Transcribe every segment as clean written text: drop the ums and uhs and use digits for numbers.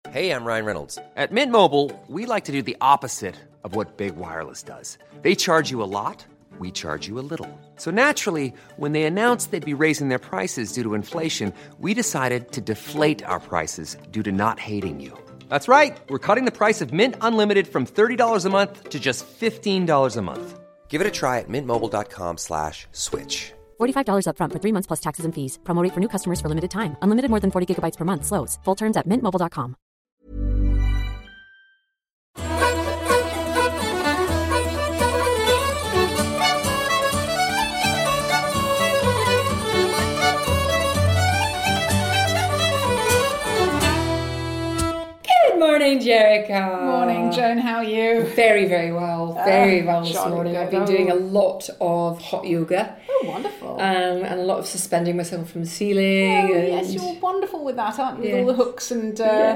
Hey, I'm Ryan Reynolds. At Mint Mobile, we like to do the opposite of what Big Wireless does. They charge you a lot, we charge you a little. So naturally, when they announced they'd be raising their prices due to inflation, we decided to deflate our prices due to not hating you. That's right. We're cutting the price of Mint Unlimited from $30 a month to just $15 a month. Give it a try at mintmobile.com/switch. $45 up front for 3 months plus taxes and fees. Promo rate for new customers for limited time. Unlimited more than 40 gigabytes per month. Slows full terms at mintmobile.com. Morning, Jerica. Morning, Joan. How are you? Very, very well. Very well this morning. Good. I've been doing a lot of hot yoga. Oh, wonderful. And a lot of suspending myself from the ceiling. Oh, yes, you're wonderful with that, aren't you? With all the hooks and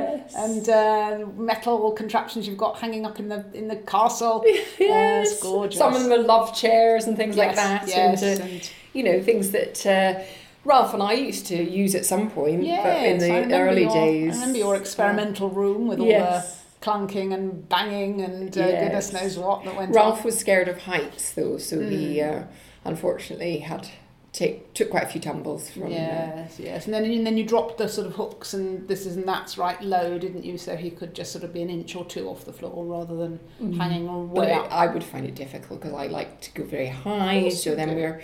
metal contraptions you've got hanging up in the castle. Yes. It's gorgeous. Some of them are love chairs and things like that. Yes, and things that Ralph and I used to use at some point, but in the early days. I remember your experimental room with all the clunking and banging and goodness knows what that went Ralph on. was scared of heights, though, so he unfortunately took quite a few tumbles from. Yes, and then you dropped the sort of hooks and this is and that's right low, didn't you? So he could just sort of be an inch or two off the floor rather than hanging all the way up. I would find it difficult because I like to go very high. So then we're.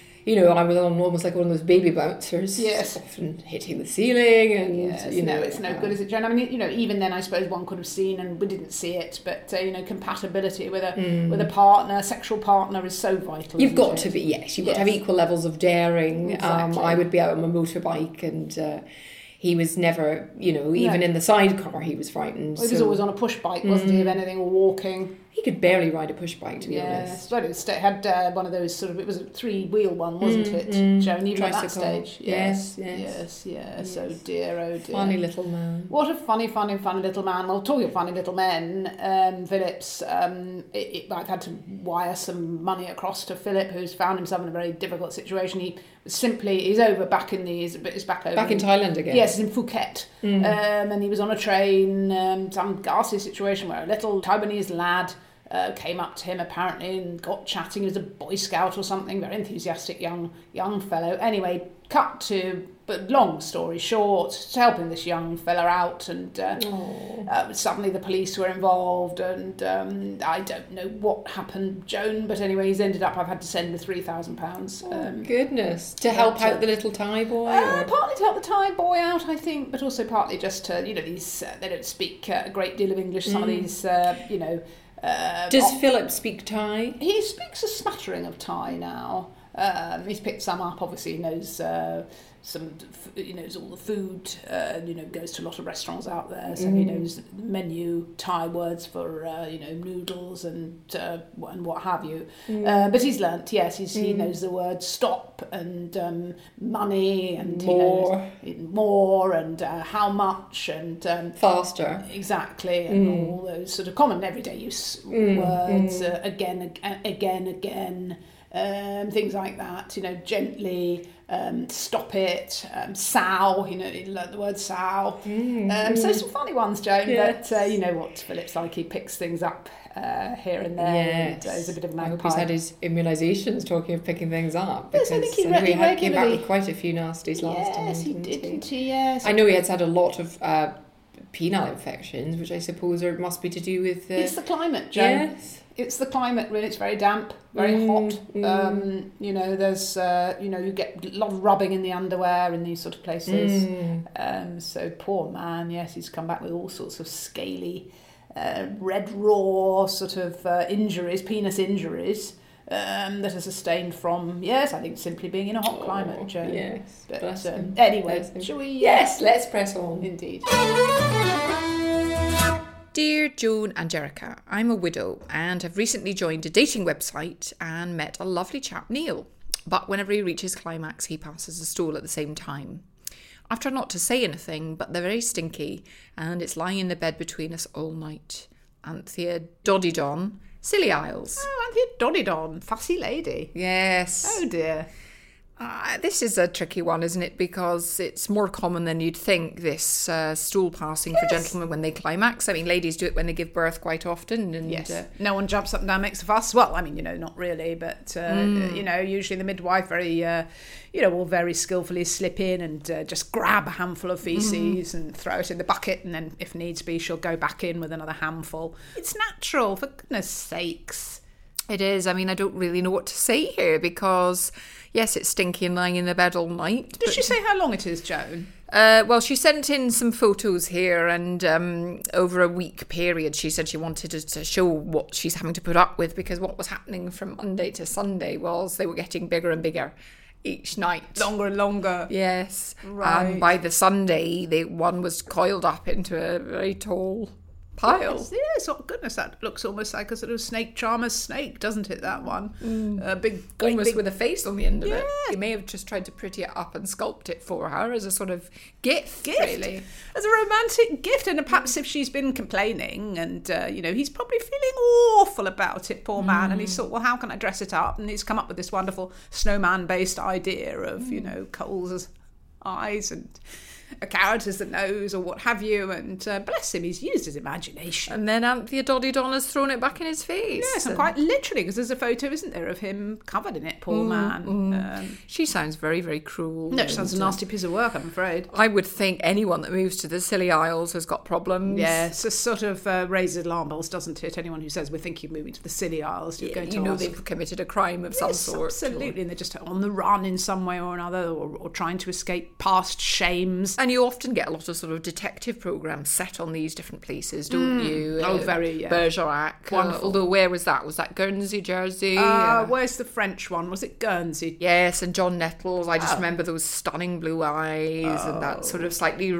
I was on almost like one of those baby bouncers. Yes. Often hitting the ceiling and, it's no good, is it, Joan? I mean, even then I suppose one could have seen, and we didn't see it, but, compatibility with a partner, sexual partner is so vital. You've got to be, you've got to have equal levels of daring. Exactly. I would be out on my motorbike and... he was never, even in the sidecar, he was frightened. Well, he was always on a push bike, wasn't he, if anything, or walking. He could barely ride a push bike, to be honest. Yes, it had one of those sort of, it was a 3-wheel one, wasn't it, Joan, even at that stage? Yes. Oh dear. Funny little man. What a funny little man. Well, talking of funny little men, Philip's, I've had to wire some money across to Philip, who's found himself in a very difficult situation. He's over back in he's back over. Back in Thailand again? Yes, in Phuket. And he was on a train, some ghastly situation where a little Taiwanese lad came up to him apparently and got chatting. He was a Boy Scout or something, very enthusiastic young fellow. Anyway, but long story short, helping this young fella out, and suddenly the police were involved, and I don't know what happened, Joan, but anyway, he's ended up, I've had to send the £3,000. Goodness. To help out the little Thai boy? Partly to help the Thai boy out, I think, but also partly just to, these, they don't speak a great deal of English, some of these, Does Philip speak Thai? He speaks a smattering of Thai now. He's picked some up. Obviously, he knows he knows all the food. Goes to a lot of restaurants out there, so he knows the menu, Thai words for noodles and what have you. But he's learnt. Yes, he knows the word stop and money and more and how much and faster. Exactly, and all those sort of common everyday use words. Again. Things like that, gently, stop it, sow, he learnt the word sow. So some funny ones, Joan, but you know what Philip's like, he picks things up here and there. Yes. And, he's a bit of a magpie. I hope he's had his immunisations, talking of picking things up. Yes, I think he came back with quite a few nasties last time. Yes, he did, didn't he? Yes. I know he has had a lot of penile infections, which I suppose must be to do with... It's the climate, Joan. Yes. It's the climate, really. It's very damp, very hot. There's, you get a lot of rubbing in the underwear in these sort of places. So poor man, yes, he's come back with all sorts of scaly, red raw sort of injuries, penis injuries. That are sustained from, I think simply being in a hot climate, Joan. Yes. But anyway, shall we... Yes, let's press on. Indeed. Dear Joan and Jerica, I'm a widow and have recently joined a dating website and met a lovely chap, Neil. But whenever he reaches climax, he passes a stool at the same time. I've tried not to say anything, but they're very stinky and it's lying in the bed between us all night. Anthea Doddydon, Silly Isles. Oh, Anthea Doddydon, fussy lady. Yes. Oh dear. This is a tricky one, isn't it? Because it's more common than you'd think, this stool passing for gentlemen when they climax. I mean, ladies do it when they give birth quite often. And, yes. No one jumps up and down, makes a fuss. Well, I mean, not really. But, usually the midwife will very skillfully slip in and just grab a handful of faeces and throw it in the bucket. And then if needs be, she'll go back in with another handful. It's natural, for goodness sakes. It is. I mean, I don't really know what to say here because, yes, it's stinky and lying in the bed all night. Did she say how long it is, Joan? Well, she sent in some photos here, and over a week period, she said she wanted to show what she's having to put up with, because what was happening from Monday to Sunday was they were getting bigger and bigger each night. Longer and longer. Yes. Right. And by the Sunday, one was coiled up into a very tall pile. Yes. Oh goodness, that looks almost like a sort of snake charmer's snake, doesn't it, that one? Almost with a face on the end of it. You may have just tried to pretty it up and sculpt it for her as a sort of gift. Really. As a romantic gift, and perhaps if she's been complaining and, he's probably feeling awful about it, poor man, and he's thought, well, how can I dress it up? And he's come up with this wonderful snowman-based idea of, coals as eyes and a carrot as the nose, or what have you, and bless him, he's used his imagination. And then Anthea Doddy Donna's thrown it back in his face. Yes, and quite literally, because there's a photo, isn't there, of him covered in it, poor man. She sounds very, very cruel. No, she sounds a nasty piece of work, I'm afraid. I would think anyone that moves to the Scilly Isles has got problems. Yes, it sort of raises alarm bells, doesn't it? Anyone who says we're thinking of moving to the Scilly Isles, you're going to ask. They've committed a crime of some sort. Absolutely, and they're just on the run in some way or another, or trying to escape past shames. And you often get a lot of sort of detective programmes set on these different places, don't you? Very, Bergerac. Wonderful. Although where was that? Was that Guernsey, Jersey? Where's the French one? Was it Guernsey? Yes, and John Nettles. I just remember those stunning blue eyes and that sort of slightly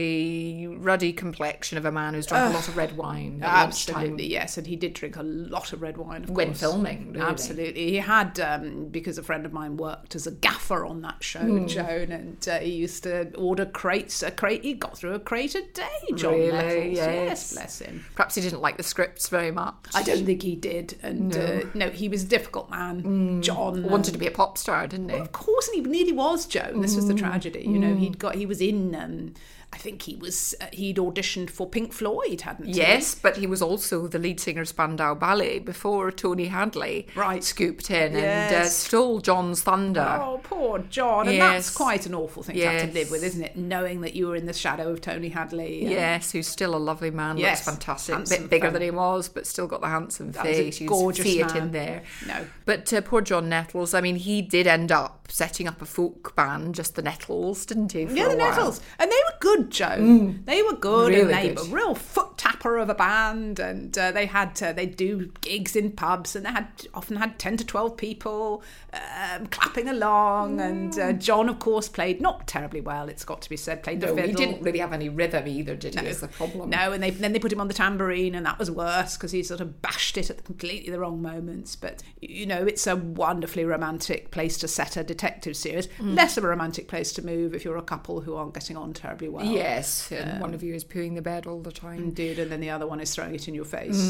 ruddy complexion of a man who's drunk a lot of red wine. Absolutely, yes, and he did drink a lot of red wine, of when course. filming. Really. Absolutely. He had, because a friend of mine worked as a gaffer on that show, Joan, and he used to order crates. He got through a crate a day, John Nettles. Yes, bless him. Perhaps he didn't like the scripts very much. I don't think he did. And no, he was a difficult man. John wanted to be a pop star, didn't he? Well, of course, and he nearly was, Joan. This was the tragedy. He was in. I think he'd auditioned for Pink Floyd, hadn't he? Yes, but he was also the lead singer of Spandau Ballet before Tony Hadley scooped in and stole John's thunder. Oh, poor John. And that's quite an awful thing to have to live with, isn't it? Knowing that you were in the shadow of Tony Hadley. Yes, who's still a lovely man. Looks fantastic. A bit bigger than he was, but still got the handsome face. You gorgeous see man. it in there. No. But poor John Nettles, I mean, he did end up setting up a folk band, just the Nettles, didn't he? The Nettles. And they were good, Joan. They were good, really and they good. were real foot tapper of a band, and they'd do gigs in pubs, and they often had 10 to 12 people clapping along, and John, of course, played not terribly well, it's got to be said, played the fiddle. He didn't really have any rhythm either, did he? Is the problem. No, and then they put him on the tambourine, and that was worse, because he sort of bashed it at completely the wrong moments. But, it's a wonderfully romantic place to set a detective series. Less of a romantic place to move if you're a couple who aren't getting on terribly well. Yes, and one of you is pooing the bed all the time. Indeed, and then the other one is throwing it in your face.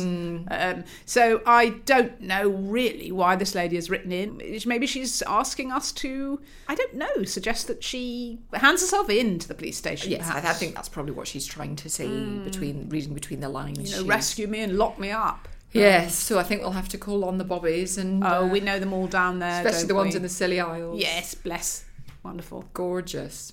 So I don't know really why this lady has written in. Maybe she's asking us to, I don't know, suggest that she hands herself in to the police station. Yes, I think that's probably what she's trying to say, reading between the lines. Rescue me and lock me up. Yes, so I think we'll have to call on the Bobbies. And we know them all down there, especially the ones in the Scilly Isles. Yes, bless. Wonderful. Gorgeous.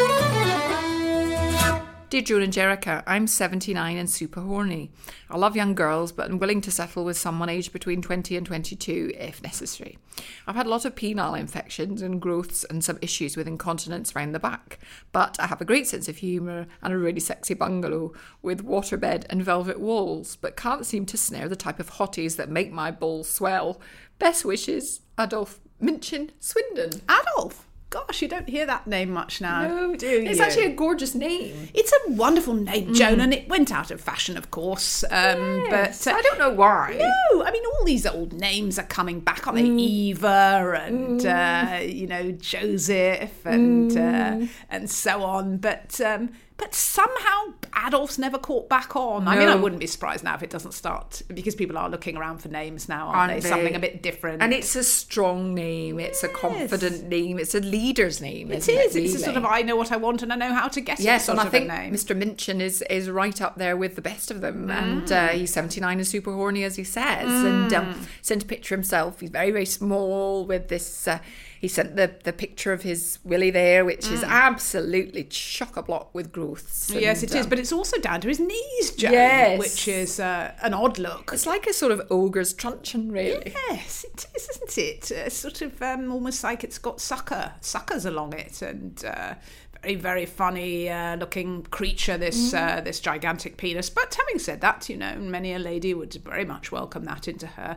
Dear Joan and Jericha, I'm 79 and super horny. I love young girls, but I'm willing to settle with someone aged between 20 and 22 if necessary. I've had a lot of penile infections and growths and some issues with incontinence around the back, but I have a great sense of humour and a really sexy bungalow with waterbed and velvet walls, but can't seem to snare the type of hotties that make my balls swell. Best wishes, Adolf Minchin Swindon. Adolf? Gosh, you don't hear that name much now, do you? It's actually a gorgeous name. It's a wonderful name, Joan, and it went out of fashion, of course. But I don't know why. No, I mean, all these old names are coming back, aren't they? Eva and, Joseph and so on. But But somehow Adolf's never caught back on. I mean, I wouldn't be surprised now if it doesn't start, because people are looking around for names now, aren't they? Something a bit different. And it's a strong name. It's a confident name. It's a leader's name. It is. It's a sort of, I know what I want and I know how to get it. Yes, and I think name. Mr. Minchin is right up there with the best of them. And he's 79 and super horny, as he says. And sent a picture himself. He's very, very small with this... he sent the picture of his willy there, which is absolutely chock-a-block with growths. And, yes, it is. But it's also down to his knees, Joan, which is an odd look. It's like a sort of ogre's truncheon, really. Yes, it is, isn't it? Sort of almost like it's got suckers along it, and very, very funny looking creature, this gigantic penis. But having said that, many a lady would very much welcome that into her,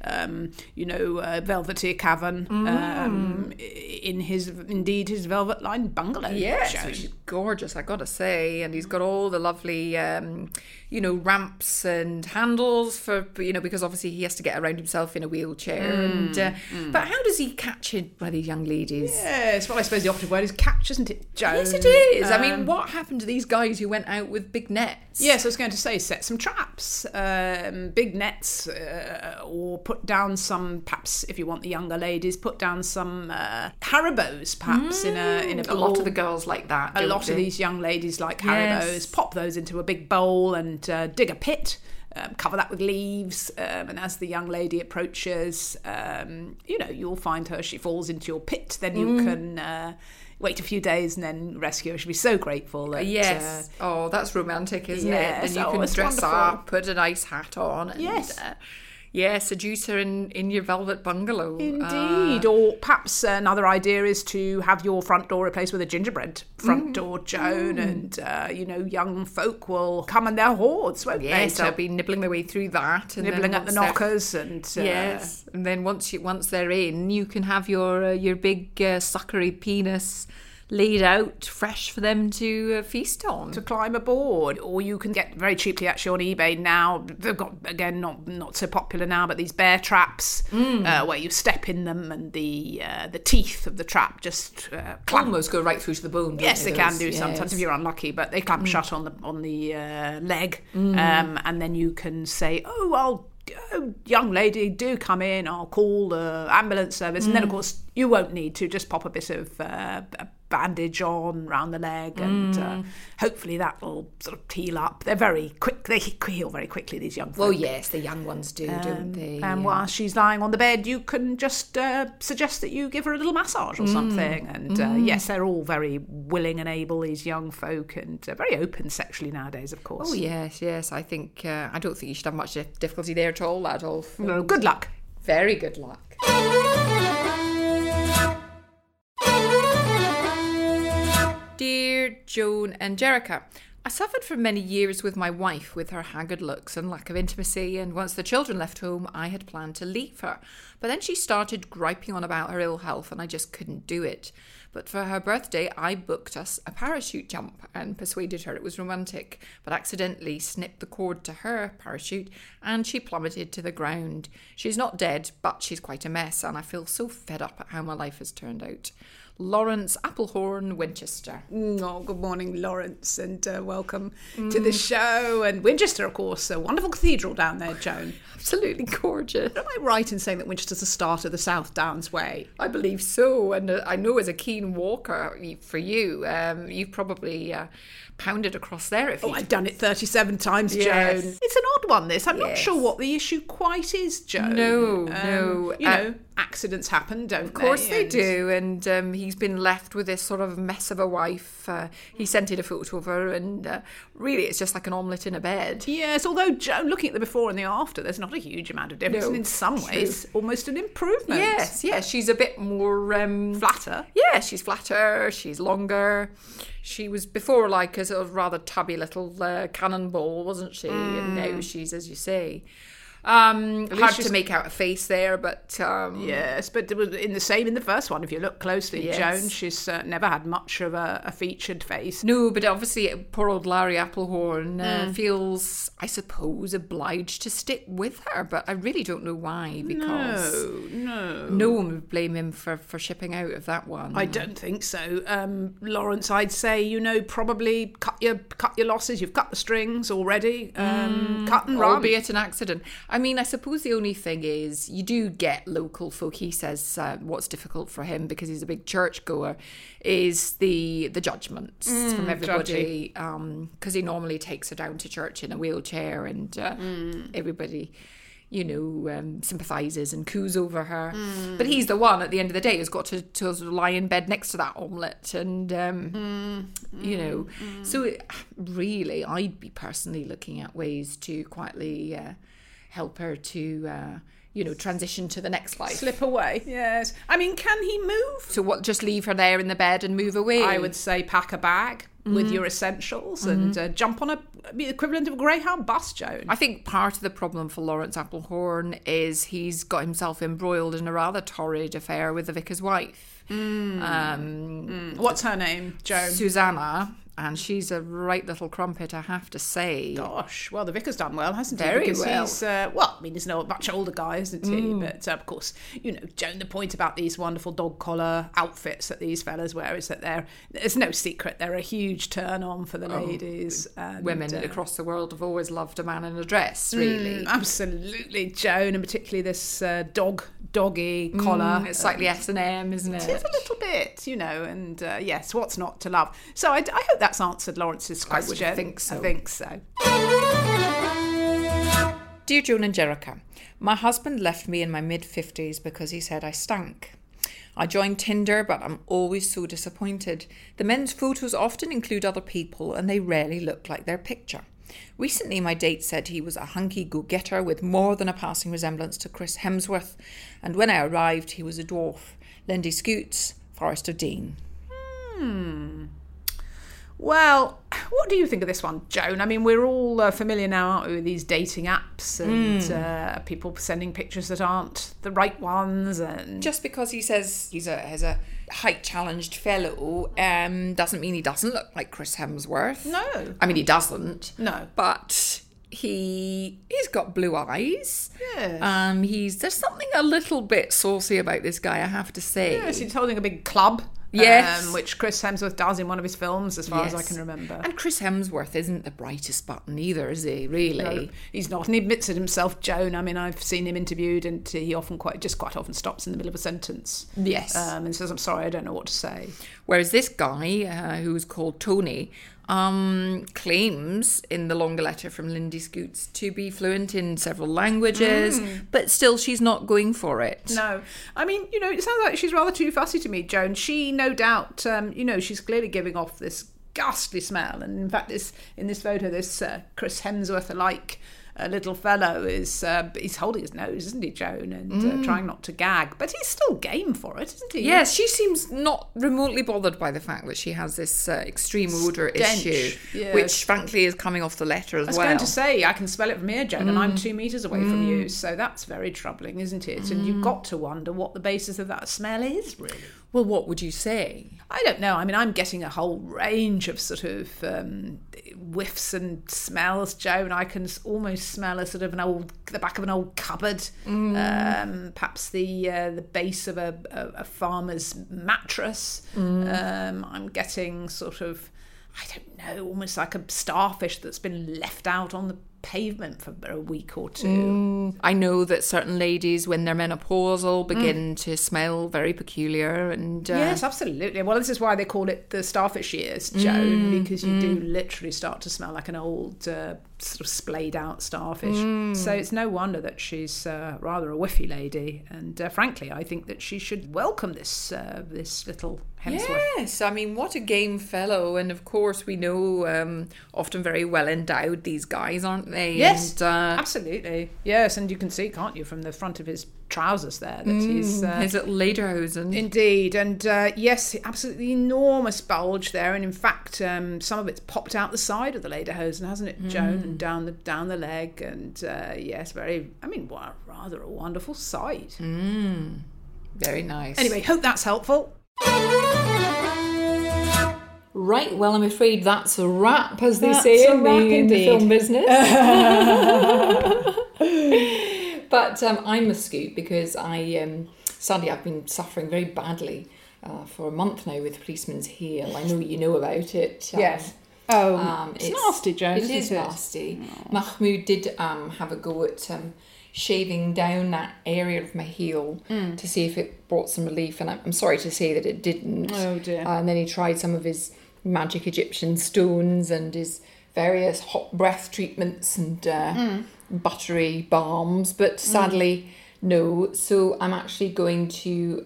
velvety cavern in his velvet-lined bungalow. Yes, which is gorgeous, I gotta say. And he's got all the lovely, ramps and handles for, because obviously he has to get around himself in a wheelchair. But how does he catch it by these young ladies? Yes, well, I suppose the operative word is catch, isn't it, Joan? Yes, it is. I mean, what happened to these guys who went out with big nets? Yes, I was going to say set some traps, big nets, or put down some, perhaps if you want the younger ladies, put down some Haribos, perhaps in a bowl. A lot of the girls like that. A lot of these young ladies like Haribos. Pop those into a big bowl and dig a pit. Cover that with leaves, and as the young lady approaches, you'll find her. She falls into your pit. Then you can wait a few days and then rescue her. She'll be so grateful. That, yes. That's romantic, isn't it? And you can dress wonderful. Up, put a nice hat on. And, seduce her in your velvet bungalow. Indeed. Or perhaps another idea is to have your front door replaced with a gingerbread front door, Joan, and, young folk will come in their hordes, won't they? Yes, they'll be nibbling their way through that. And nibbling at the knockers. And yes, and then once they're in, you can have your big suckery penis laid out fresh for them to feast on, to climb aboard. Or you can get very cheaply actually on eBay now. They've got, again, not so popular now, but these bear traps where you step in them and the teeth of the trap just almost go right through to the bone. Yes, they can do sometimes if you're unlucky, but they clamp shut on the leg, and then you can say, young lady, do come in, I'll call the ambulance service. And then, of course, you won't need to, just pop a bit of bandage on round the leg, and hopefully that will sort of heal up. They're very quick. They heal very quickly, these young folk. Well, yes, the young ones do, don't they? And while she's lying on the bed, you can just suggest that you give her a little massage or something. And yes, they're all very willing and able, these young folk, and very open sexually nowadays, of course. Oh, yes. I think I don't think you should have much difficulty there at all, Adolf. No, good luck. Very good luck. Dear Joan and Jericha, I suffered for many years with my wife with her haggard looks and lack of intimacy, and once the children left home, I had planned to leave her. But then she started griping on about her ill health, and I just couldn't do it. But for her birthday, I booked us a parachute jump and persuaded her it was romantic, but accidentally snipped the cord to her parachute, and she plummeted to the ground. She's not dead, but she's quite a mess, and I feel so fed up at how my life has turned out. Lawrence Applehorn, Winchester. Good morning, Lawrence, and welcome to the show. And Winchester, of course, a wonderful cathedral down there, Joan. Absolutely gorgeous. Am I right in saying that Winchester's the start of the South Downs Way? I believe so, and I know as a keen walker for you, you've probably pounded across there. I've done it 37 times, yes. Joan. It's an odd one, this. I'm not sure what the issue quite is, Joan. No. Accidents happen, don't they? Of course they do, and he's been left with this sort of mess of a wife. He sent in a photo of her, and really it's just like an omelette in a bed. Yes, although, Joan, looking at the before and the after, there's not a huge amount of difference, and in some ways, almost an improvement. Yes, she's a bit more... flatter. Yeah, she's flatter, she's longer. She was before like a sort of rather tubby little cannonball, wasn't she? And now she's, as you say... Hard to make out a face there, but yes, but it was in the first one. If you look closely, Yes. Joan, she's never had much of a featured face. no, but obviously poor old Larry Applehorn feels, I suppose, obliged to stick with her, but I really don't know why, because no one would blame him for shipping out of that one. I don't think so, Lawrence. I'd say probably cut your losses. You've cut the strings already. Cut and run. Albeit an accident. I mean, I suppose the only thing is you do get local folk. He says what's difficult for him, because he's a big churchgoer, is the judgments from everybody, because he normally takes her down to church in a wheelchair, and everybody sympathises and coos over her. But he's the one at the end of the day who's got to sort of lie in bed next to that omelette, and so really I'd be personally looking at ways to quietly help her to transition to the next life. Slip away, yes. I mean, can he move? So what, just leave her there in the bed and move away? I would say pack a bag with your essentials and jump on the equivalent of a Greyhound bus, Joan. I think part of the problem for Lawrence Applehorn is he's got himself embroiled in a rather torrid affair with the vicar's wife. What's her name, Joan? Susanna. And she's a right little crumpet, I have to say. Gosh, well, the vicar's done well, hasn't he? Very because well. He's a much older guy, isn't he? But of course, Joan, the point about these wonderful dog collar outfits that these fellas wear is that there's no secret, they're a huge turn on for the ladies. And, women across the world have always loved a man in a dress, really. Absolutely, Joan, and particularly this doggy collar. It's like the S&M, isn't it? It is a little bit, and yes, what's not to love? So I hope that's answered Lawrence's question. I would think so. I think so. Dear Joan and Jericha, my husband left me in my mid-50s because he said I stank. I joined Tinder, but I'm always so disappointed. The men's photos often include other people, and they rarely look like their picture. Recently, my date said he was a hunky go-getter with more than a passing resemblance to Chris Hemsworth, and when I arrived, he was a dwarf. Lindy Scoots, Forrester Dean. Well, what do you think of this one, Joan? I mean, we're all familiar now, aren't we, with these dating apps and people sending pictures that aren't the right ones. And just because he says he's a height-challenged fellow doesn't mean he doesn't look like Chris Hemsworth. No. I mean, he doesn't. No. But he's got blue eyes. Yes. There's something a little bit saucy about this guy, I have to say. Yes, he's holding a big club. Yes. Which Chris Hemsworth does in one of his films, as far as I can remember. And Chris Hemsworth isn't the brightest button either, is he, really? No, he's not. And he admits it himself, Joan. I mean, I've seen him interviewed, and he quite often stops in the middle of a sentence. Yes. And says, I'm sorry, I don't know what to say. Whereas this guy, who's called Tony, claims in the longer letter from Lindy Scoots to be fluent in several languages, but still she's not going for it. No. I mean, it sounds like she's rather too fussy to me, Joan. She, no doubt, she's clearly giving off this ghastly smell. And in fact, in this photo, this Chris Hemsworth-alike little fellow is he's holding his nose, isn't he, Joan, and trying not to gag, but he's still game for it, isn't he? Yes, she seems not remotely bothered by the fact that she has this extreme odour issue, which frankly is coming off the letter as well. I was going to say, I can smell it from here, Joan, and I'm 2 metres away from you, so that's very troubling, isn't it? And you've got to wonder what the basis of that smell is, really. Well, what would you say? I don't know. I mean, I'm getting a whole range of sort of whiffs and smells, Joan. I can almost smell a sort of the back of an old cupboard, perhaps the base of a farmer's mattress. I'm getting sort of, I don't know, almost like a starfish that's been left out on the pavement for a week or two. I know that certain ladies, when they're menopausal, begin to smell very peculiar. And yes, absolutely. Well, this is why they call it the starfish years, Joan, because you do literally start to smell like an old sort of splayed out starfish. So it's no wonder that she's rather a whiffy lady, and frankly I think that she should welcome this little Hemsworth. Yes, I mean, what a game fellow. And of course we know often very well endowed these guys, aren't aren't they? Yes, And, absolutely. Yes, and you can see, can't you, from the front of his trousers there that he's... his little lederhosen. Indeed, and yes, absolutely enormous bulge there, and in fact, some of it's popped out the side of the lederhosen, hasn't it, Joan, and down the leg, and yes, rather a wonderful sight. Very nice. Anyway, hope that's helpful. Right, well, I'm afraid that's a wrap, as they That's say a in wrap the indeed. film business. But I must scoot because sadly I've been suffering very badly for a month now with policeman's heel. I know you know about it. Yes. It's nasty, Joan, It is isn't it? nasty. Mahmoud did have a go at shaving down that area of my heel to see if it brought some relief, and I'm sorry to say that it didn't. Oh, dear. And then he tried some of his magic Egyptian stones and his various hot breath treatments and buttery balms, but sadly no. So I'm actually going to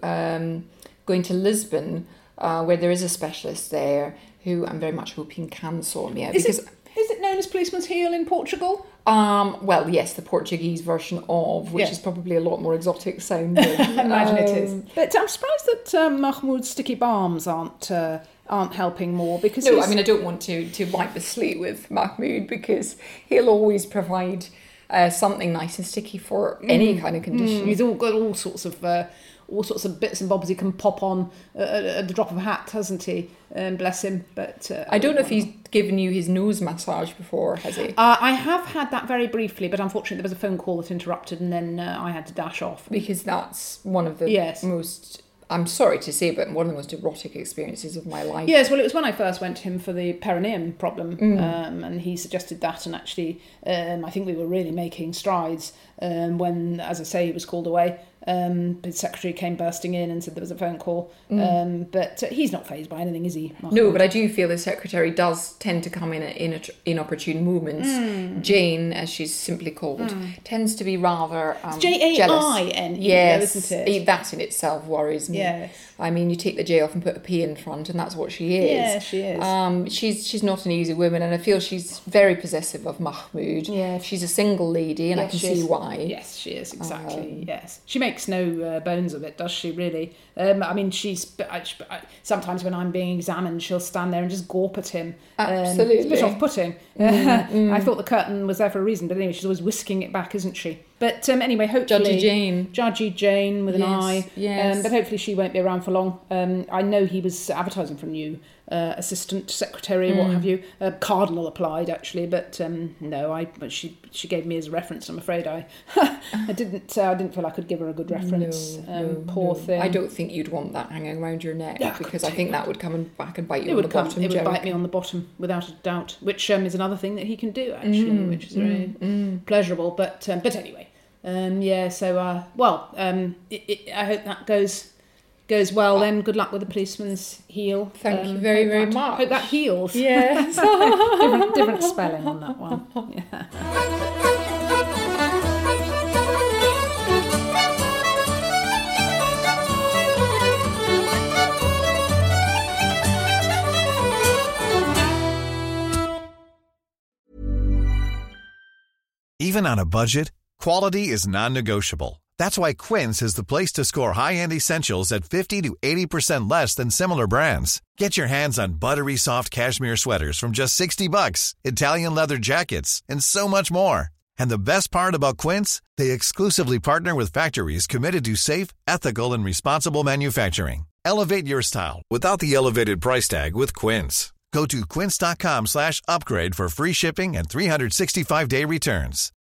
Lisbon, where there is a specialist there who I'm very much hoping can sort me out. Is it known as policeman's heel in Portugal? Well, yes, the Portuguese version of, which Yeah. is probably a lot more exotic sounding. I imagine it is. But I'm surprised that Mahmoud's sticky balms aren't helping more, because No, I mean, I don't want to wipe the slate with Mahmoud because he'll always provide something nice and sticky for any kind of condition. he's all got all sorts of bits and bobs he can pop on at the drop of a hat, hasn't he? Bless him. But I don't know if he's given you his nose massage before, has he? I have had that very briefly, but unfortunately there was a phone call that interrupted, and then I had to dash off. Because that's one of the Yes. most, I'm sorry to say, but one of the most erotic experiences of my life. Yes, well, it was when I first went to him for the perineum problem, and he suggested that, and actually, I think we were really making strides when, as I say, he was called away. His secretary came bursting in and said there was a phone call, but he's not fazed by anything, is he? No, but I do feel the secretary does tend to come in at inopportune moments. Jane, as she's simply called, tends to be rather Jaine, jealous. Yes, isn't it? That in itself worries me. Yes. I mean, you take the J off and put a P in front, and that's what she is. Yeah, she is. She's not an easy woman, and I feel she's very possessive of Mahmoud. Yeah. she's a single lady, and I Yes, can she see is. why. Yes, she is, exactly. Yes. She makes no bones of it, does she, really? I mean, sometimes when I'm being examined, she'll stand there and just gawp at him. Absolutely. It's a bit off-putting. I thought the curtain was there for a reason, but anyway, she's always whisking it back, isn't she? But anyway, hopefully... Judgy Jane with an I. Yes. But hopefully she won't be around for long. I know he was advertising for a new assistant secretary, what have you. Cardinal applied, actually, but no, but she gave me as a reference. I'm afraid I didn't feel I could give her a good reference. Poor thing. I don't think you'd want that hanging around your neck, Yeah, I because couldn't I think take that would come back and bite you It on would the bottom. It would bite me on the bottom, without a doubt, which is another thing that he can do, actually, which is very pleasurable. But anyway, So I hope that goes well. Then good luck with the policeman's heel. Thank you very, very much. Hope that heals. Yes. different spelling on that one. Yeah. Even on a budget, quality is non-negotiable. That's why Quince is the place to score high-end essentials at 50 to 80% less than similar brands. Get your hands on buttery soft cashmere sweaters from just $60, Italian leather jackets, and so much more. And the best part about Quince, they exclusively partner with factories committed to safe, ethical, and responsible manufacturing. Elevate your style without the elevated price tag with Quince. Go to quince.com/upgrade for free shipping and 365-day returns.